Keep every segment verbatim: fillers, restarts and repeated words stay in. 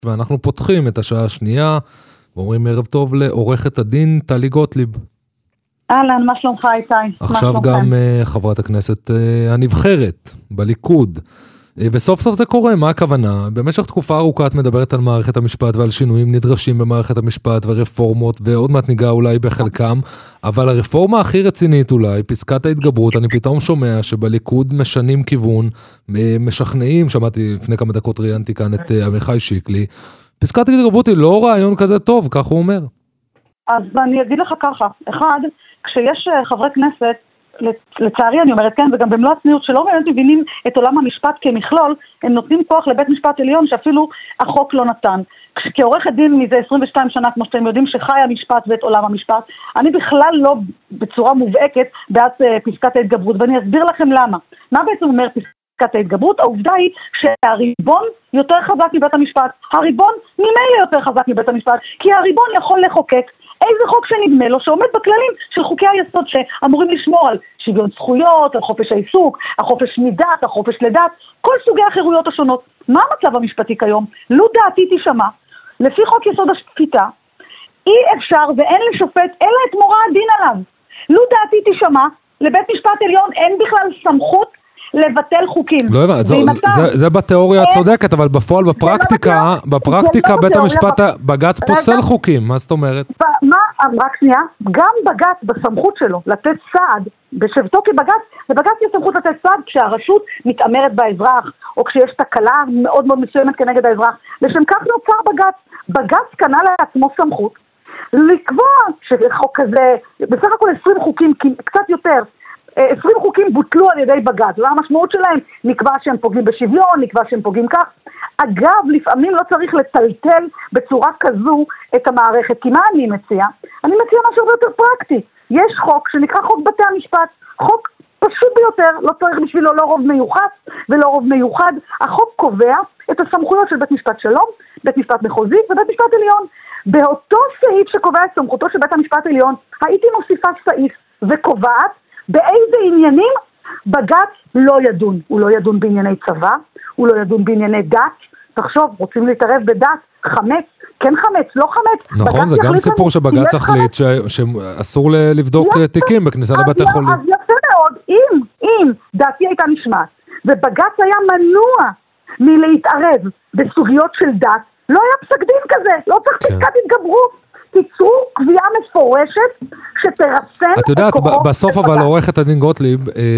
ואנחנו פותחים את השעה השנייה, ואומרים ערב טוב לעורכת הדין טלי גוטליב. אהלן, מה שלומך איתי? עכשיו גם uh, חברת הכנסת uh, הנבחרת בליכוד. Uh, וסוף סוף זה קורה, מה הכוונה? במשך תקופה ארוכה את מדברת על מערכת המשפט ועל שינויים נדרשים במערכת המשפט ורפורמות, ועוד מעט ניגע אולי בחלקם, אבל הרפורמה הכי רצינית אולי, פסקת ההתגברות, אני פתאום שומע שבליכוד משנים כיוון, משכנעים, שמעתי לפני כמה דקות ראיינתי כאן את uh, עמיחי שיקלי, פסקת ההתגברות היא לא רעיון כזה טוב, כך הוא אומר. אז אני אגיד לך ככה, אחד, כשיש חברי כנסת, לצערי אני אומרת כן, וגם במלוא הצניעות שלא באמת מבינים את עולם המשפט כמכלול, הם נותנים כוח לבית משפט עליון שאפילו החוק לא נתן. כעורכת דין מזה עשרים ושתיים שנה, כמו שאתם יודעים, שחי המשפט ואת עולם המשפט, אני בכלל לא בצורה מובהקת בעד פסקת ההתגברות, ואני אסביר לכם למה. מה בעצם אומר פסקת ההתגברות? העובדה היא שהריבון יותר חזק מבית המשפט. הריבון ממילא יותר חזק מבית המשפט, כי הריבון יכול לחוקק איזה חוק שנדמה לו, שעומד בכללים של חוקי היסוד שאמורים לשמור על שוויון זכויות, על חופש העיסוק, החופש מדת, החופש לדת, כל סוגי החירויות השונות. מה המצב המשפטי כיום? לו דעתי תשמע, לפי חוק יסוד השפיטה, אי אפשר ואין לשופט אלא את מורא הדין עליו. לו דעתי תשמע, לבית משפט עליון אין בכלל סמכות לבטל חוקים. לא הבנתי, זה, זה, זה בתיאוריה הצודקת, אבל בפועל, בפרקטיקה, בפרקטיקה בית המשפט, בג"ץ פוסל חוקים, מה זאת אומרת? מה, רק שנייה, גם בג"ץ בסמכות שלו לתת סעד, בשבתו כבג"ץ, לבג"ץ יש סמכות לתת סעד כשהרשות מתאמרת באזרח, או כשיש תקלה מאוד מאוד מסוימת כנגד האזרח, לשם כך נוצר בג"ץ. בג"ץ קנה לעצמו סמכות, לקבוע שחוק כזה, בסך הכל עשרים חוקים, קצת יותר, עשרים חוקים בוטלו על ידי בג"ץ, והמשמעות שלהם נקבע שהם פוגעים בשוויון, נקבע שהם פוגעים כך. אגב, לפעמים לא צריך לטלטל בצורה כזו את המערכת, כי מה אני מציע? אני מציע משהו יותר פרקטי. יש חוק שנקרא חוק בתי המשפט, חוק פשוט ביותר, לא צריך בשבילו לא רוב מיוחס ולא רוב מיוחד. החוק קובע את הסמכויות של בית משפט שלום, בית משפט מחוזי ובית משפט עליון. באותו סעיף שקובע את סמכותו של בית המשפט עליון, הייתי מוסיפה סעיף וקובעת באיזה עניינים בג"ץ לא ידון. הוא לא ידון בענייני צבא, הוא לא ידון בענייני דת. תחשוב, רוצים להתערב בדת, חמץ, כן חמץ, לא חמץ. נכון, זה גם סיפור שבג"ץ החליט שאסור לבדוק תיקים בכניסה לבתי חולים. אז יפה מאוד, אם, אם דעתי הייתה נשמעת, ובג"ץ היה מנוע מלהתערב בסוגיות של דת, לא היה פסק דין כזה, לא צריך פסקת התגברות. תיצרו קביעה מפורשת שתרסן את יודעת, בסוף אבל עורכת הדין גוטליב,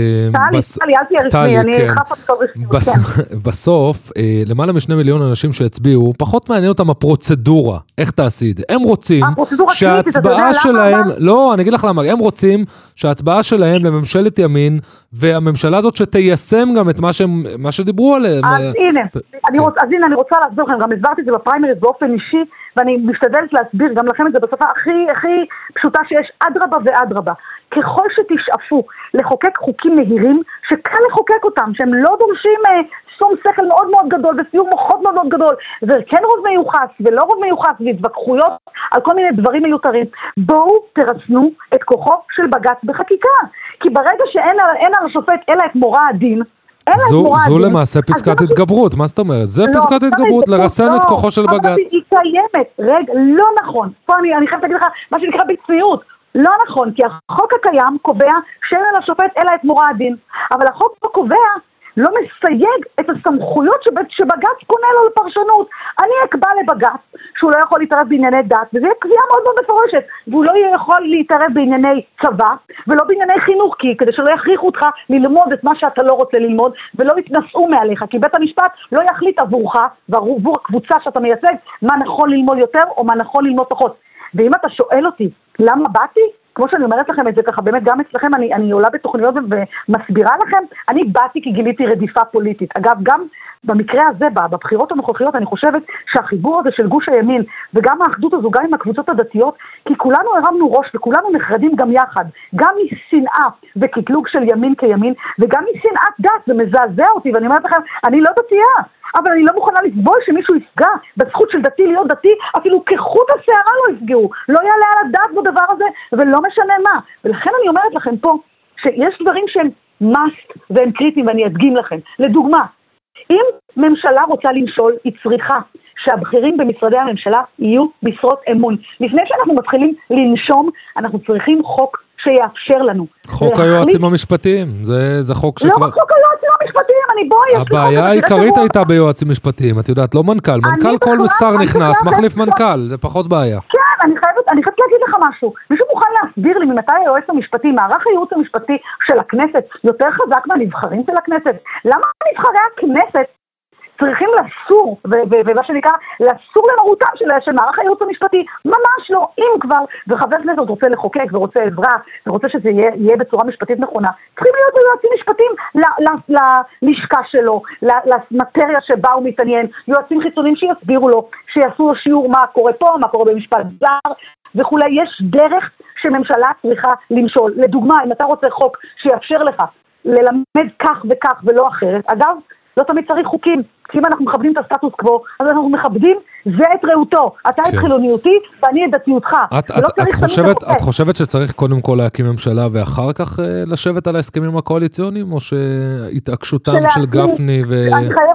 בסוף, למעלה משני מיליון אנשים שהצביעו, פחות מעניין אותם הפרוצדורה, איך תעשי את זה. הם רוצים שההצבעה שלהם, לא, אני אגיד לך למה, הם רוצים שההצבעה שלהם לממשלת ימין, והממשלה הזאת שתיישם גם את מה שדיברו עליהם. אז הנה, אני רוצה להסביר לכם, גם הסברתי את זה בפריימריז באופן אישי, ואני משתדלת להסביר גם לכם את זה בשפה הכי, הכי פשוטה שיש, אדרבה ואדרבה. ככל שתשאפו לחוקק חוקים מהירים, שקל לחוקק אותם, שהם לא דורשים אה, שום שכל מאוד מאוד גדול, וסיום מוחות מאוד מאוד גדול, וכן רוב מיוחס ולא רוב מיוחס, והתווכחויות על כל מיני דברים מיותרים, בואו תרסנו את כוחו של בג"ץ בחקיקה. כי ברגע שאין על השופט אלא את מורא הדין, זו, זו למעשה פסקת התגברות, מה זאת אומרת? זה פסקת התגברות, לרסן את כוחו של בג"ץ. היא קיימת, רגע, לא נכון. פה אני חייבת להגיד לך מה שנקרא בצניעות. לא נכון, כי החוק הקיים קובע שאין על השופט אלא את מורא הדין. אבל החוק לא קובע, לא מסייג את הסמכויות שבג"ץ קונה לו לפרשנות. אני אקבע לבג"ץ שהוא לא יכול להתערב בענייני דת, וזה יהיה קביעה מאוד מאוד מפורשת, והוא לא יכול להתערב בענייני צבא, ולא בענייני חינוך, כי כדי שלא יכריחו אותך ללמוד את מה שאתה לא רוצה ללמוד, ולא יתנסו מעליך, כי בית המשפט לא יחליט עבורך, ועבור הקבוצה שאתה מייצג, מה נכון ללמוד יותר, או מה נכון ללמוד פחות. ואם אתה שואל אותי, למה באתי? כמו שאני אומרת לכם את זה ככה, באמת גם אצלכם, אני, אני עולה בתוכניות ומסבירה לכם, אני באתי כי גיליתי רדיפה פוליטית. אגב, גם במקרה הזה, בבחירות הנוכחיות, אני חושבת שהחיבור הזה של גוש הימין, וגם האחדות הזו, גם עם הקבוצות הדתיות, כי כולנו הרמנו ראש, וכולנו נחרדים גם יחד, גם משנאה וקטלוג של ימין כימין, וגם משנאת דת, זה מזעזע אותי, ואני אומרת לכם, אני לא דתייה, אבל אני לא מוכנה לסבול שמישהו יפגע בזכות של דתי להיות דתי, אפילו כחוט השערה לא יפגעו, לא יעלה על הדעת בדבר הזה, ולא משנה מה. ולכן אני אומרת לכם פה, שיש דברים שהם must והם קריטיים, ואני אדגים לכם. לדוגמה, אם ממשלה רוצה למשול, היא צריכה שהבכירים במשרדי הממשלה יהיו משרות אמון. לפני שאנחנו מתחילים לנשום, אנחנו צריכים חוק שיאפשר לנו. חוק היועצים המשפטיים, זה, זה חוק שכבר... לא חוק היועצים המשפטיים, אני בואי... הבעיה העיקרית הייתה ביועצים משפטיים, את יודעת, לא מנכ"ל. מנכ"ל כל שר נכנס, מחליף מנכ"ל, זה פחות בעיה. כן, אני חייבת, אני חייבת להגיד לך משהו. מישהו מוכן להסביר לי ממתי היועץ המשפטי, מערך הייעוץ המשפטי של הכנסת, יותר חזק מהנבחרים של הכנסת? למה נבחרי הכנסת צריכים לסור, ומה שנקרא, לסור למרותם של מערך הייעוץ המשפטי? ממש לא. אם כבר, וחבר כנסת רוצה לחוקק ורוצה עזרה, ורוצה שזה יהיה בצורה משפטית נכונה, צריכים להיות יועצים משפטיים ללשכה שלו, למטריה שבה הוא מתעניין, יועצים חיצוניים שיסבירו לו, שיעשו לו שיעור מה קורה פה, מה קורה במשפט זר, וכולי. יש דרך שממשלה צריכה למשול. לדוגמה, אם אתה רוצה חוק שיאפשר לך ללמד כך וכך ולא אחרת, אגב, לא תמיד צריך חוקים, כי אם אנחנו מכבדים את הסטטוס קוו, אז אנחנו מכבדים זה את ראותו. אתה את חילוניותי ואני את דתיותך. את חושבת שצריך קודם כל להקים ממשלה ואחר כך לשבת על ההסכמים הקואליציוניים, או שהתעקשותם של גפני ו...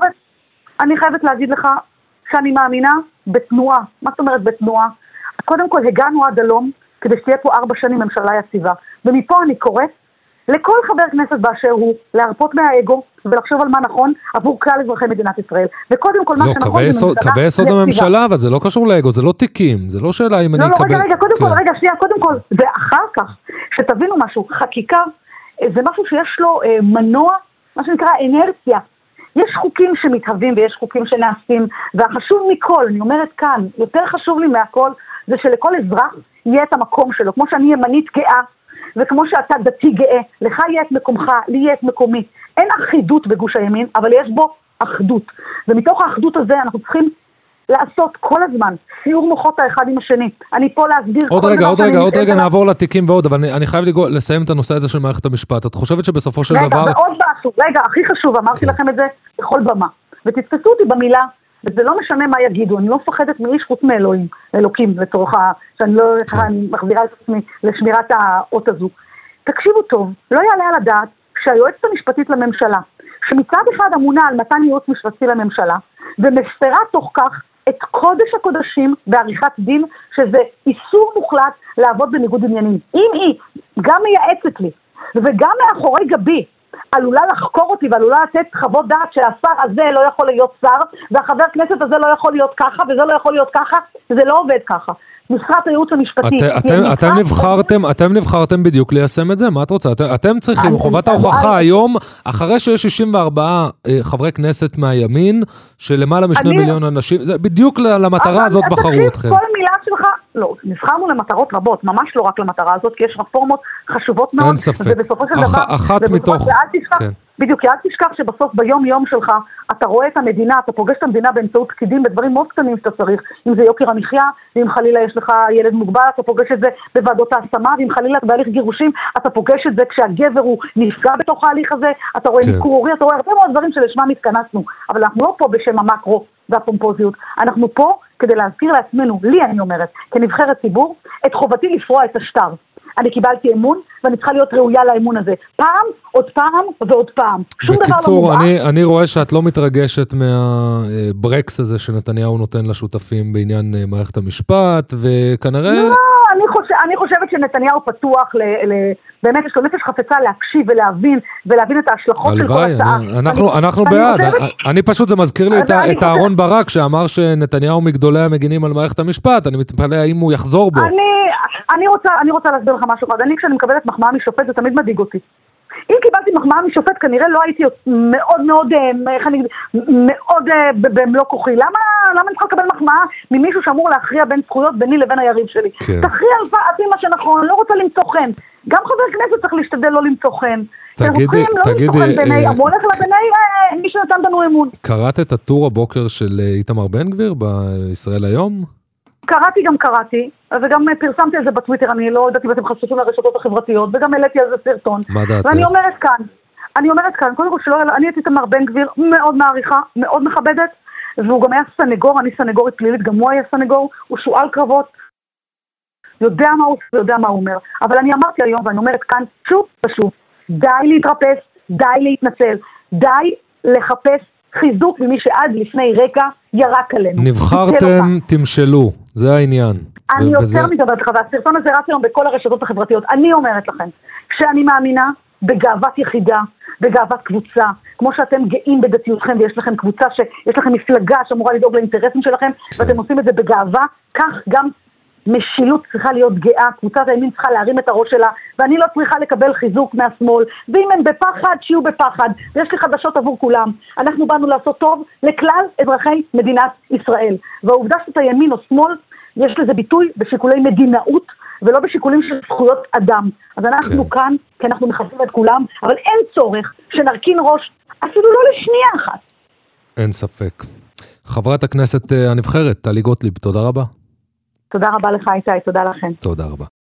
אני חייבת להגיד לך שאני מאמינה בתנועה. מה זאת אומרת בתנועה? קודם כל הגענו עד הלום כדי שתהיה פה ארבע שנים ממשלה יציבה. ומפה אני קוראת לכל חבר כנסת באשר הוא להרפות מהאגו ולחשוב על מה נכון עבור כלל אזרחי מדינת ישראל. וקודם כל מה שנכון בממשלה... קווי יסוד הממשלה, אבל זה לא קשור לאגו, זה לא תיקים, זה לא שאלה אם אני אקבל... לא, רגע, רגע, קודם כל, רגע, שנייה, קודם כל, ואחר כך, שתבינו משהו, חקיקה זה משהו שיש לו מנוע, מה שנקרא אנרציה. יש חוקים שמתהווים ויש חוקים שנעשים, והחשוב מכל, אני אומרת כאן, יותר חשוב לי מהכל, זה שלכל אזרח יהיה את המקום שלו, כמו שאני ימנית גאה, וכמו שאתה דתי גאה, לך יהיה את מקומך, לי יהיה את מקומי. אין אחידות בגוש הימין, אבל יש בו אחדות. ומתוך האחדות הזה אנחנו צריכים לעשות כל הזמן סיור מוחות האחד עם השני. אני פה להסביר... עוד רגע, עוד רגע, עוד רגע נעבור לתיקים ועוד, אבל אני חייב לסיים את הנושא הזה של מערכת המשפט. את חושבת שבסופו של דבר... רגע, ועוד משהו, רגע, הכי חשוב, אמרתי לכם את זה בכל במה. ותתפסו אותי במילה, וזה לא משנה מה יגידו, אני לא מפחדת מאיש חוץ מאלוהים, אלוקים, לצורך ה... שאני לא... אני מחזירה את עצמי לשמירת האות הזו. תקשיבו טוב, לא יעלה על הדעת שהיועצת המשפטית לממשלה, שמצד אחד אמונה על מתן ייעוץ משפטי לממשלה, ומפרה תוך כך את קודש הקודשים בעריכת דין, שזה איסור מוחלט לעבוד בניגוד עניינים. אם היא גם מייעצת לי, וגם מאחורי גבי, עלולה לחקור אותי ועלולה לתת חוות דעת שהשר הזה לא יכול להיות שר, והחבר כנסת הזה לא יכול להיות ככה, וזה לא יכול להיות ככה, זה לא עובד ככה. נוסחת הייעוץ המשפטי. אתם נבחרתם, אתם נבחרתם בדיוק ליישם את זה? מה את רוצה? אתם צריכים, חובת ההוכחה היום, אחרי שיש שישים וארבעה חברי כנסת מהימין, שלמעלה משני מיליון אנשים, זה בדיוק למטרה הזאת בחרו אתכם. כל מילה שלך, לא, נבחרנו למטרות רבות, ממש לא רק למטרה הזאת, כי יש רפורמות חשובות מאוד. אין ספק. אחת מתוך... בדיוק, כי אל תשכח שבסוף ביום יום שלך אתה רואה את המדינה, אתה פוגש את המדינה באמצעות פקידים בדברים מאוד קטנים שאתה צריך, אם זה יוקר המחיה, ואם חלילה יש לך ילד מוגבל, אתה פוגש את זה בוועדות ההשמה, ואם חלילה בהליך גירושים, אתה פוגש את זה כשהגבר הוא נפגע בתוך ההליך הזה, אתה רואה ניכור הורי, אתה רואה הרבה מאוד דברים שלשמם התכנסנו, אבל אנחנו לא פה בשם המקרו והפומפוזיות, אנחנו פה כדי להזכיר לעצמנו, לי אני אומרת, כנבחרת ציבור, את חובתי לפרוע את השטר. אני קיבלתי אמון, ואני צריכה להיות ראויה לאמון הזה. פעם, עוד פעם, ועוד פעם. שום דבר לא מובן. בקיצור, אני, אני רואה שאת לא מתרגשת מהברקס הזה שנתניהו נותן לשותפים בעניין מערכת המשפט, וכנראה... לא, אני, חושב, אני חושבת שנתניהו פתוח ל... ל... באמת יש לו נפש חפצה להקשיב ולהבין, ולהבין את ההשלכות של כל הצעה. אנחנו, אני, אנחנו אני בעד. חושבת... אני פשוט, זה מזכיר לי את, את אהרון ברק, שאמר שנתניהו מגדולי המגינים על מערכת המשפט. אני מתפלא האם הוא יחזור בו. אני... אני רוצה, אני רוצה להסביר לך משהו. אני כשאני מקבלת מחמאה משופט, זה תמיד מדאיג אותי. אם קיבלתי מחמאה משופט, כנראה לא הייתי מאוד מאוד, איך אני אגיד, מאוד במלוא כוחי. למה, למה אני צריכה לקבל מחמאה ממישהו שאמור להכריע בין זכויות ביני לבין היריב שלי? כן. תכריע על פעם מה שנכון, לא רוצה למצוא חן. גם חבר כנסת צריך להשתדל לא למצוא חן. תגידי, תגידי, המון לך לבני מי שנתן לנו אמון. קראת את הטור הבוקר של איתמר בן גביר בישראל היום? קראתי גם קראתי, וגם פרסמתי על זה בטוויטר, אני לא יודעת אם אתם חשופים לרשתות החברתיות, וגם העליתי על זה סרטון. מה דעתך? ואני אומרת כאן, אני אומרת כאן, קודם כל שלא, אני את איתמר בן גביר מאוד מעריכה, מאוד מכבדת, והוא גם היה סנגור, אני סנגורית פלילית, גם הוא היה סנגור, הוא שואל קרבות, יודע מה הוא יודע מה הוא אומר. אבל אני אמרתי היום, ואני אומרת כאן, שוב ושוב, די להתרפס, די להתנצל, די לחפש חיזוק ממי שעד לפני רגע ירק עלינו. נבחרתם, תמשלו, זה העניין. אני יותר מדברת לך, והסרטון הזה רץ היום בכל הרשתות החברתיות. אני אומרת לכם, שאני מאמינה בגאוות יחידה, בגאוות קבוצה, כמו שאתם גאים בדתיותכם, ויש לכם קבוצה, שיש לכם מפלגה שאמורה לדאוג לאינטרסים שלכם, ואתם עושים את זה בגאווה, כך גם משילות צריכה להיות גאה, קבוצת הימין צריכה להרים את הראש שלה, ואני לא צריכה לקבל חיזוק מהשמאל, ואם הם בפחד, שיהיו בפחד, ויש לי חדשות עבור כולם. אנחנו באנו לעשות טוב לכלל אזרחי מדינת ישראל, והעובדה שאתה ימין או שמאל, יש לזה ביטוי בשיקולי מדינאות, ולא בשיקולים של זכויות אדם. אז אנחנו כן. כאן, כי אנחנו מחפשים את כולם, אבל אין צורך שנרכין ראש, אפילו לא לשנייה אחת. אין ספק. חברת הכנסת הנבחרת, טלי גוטליב, תודה רבה. תודה רבה לך איתי, תודה לכם. תודה רבה.